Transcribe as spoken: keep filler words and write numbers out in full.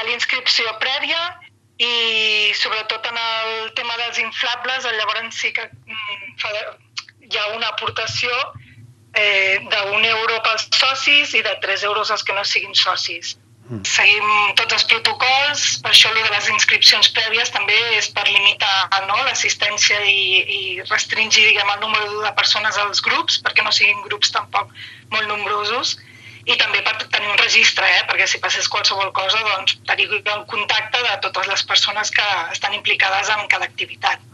l'inscripció prèvia i sobretot en el tema dels inflables, llavors sí que hi ha una aportació eh, d'un euro pels socis i de tres euros als que no siguin socis. Mm. Seguim tots els protocols, per això el de les inscripcions prèvies també és per limitar no, l'assistència i, i restringir diguem, el número de persones als grups, perquè no siguin grups tampoc molt nombrosos, i també per tenir un registre, eh, perquè si passés qualsevol cosa, doncs, tenir un contacte de totes les persones que estan implicades en cada activitat.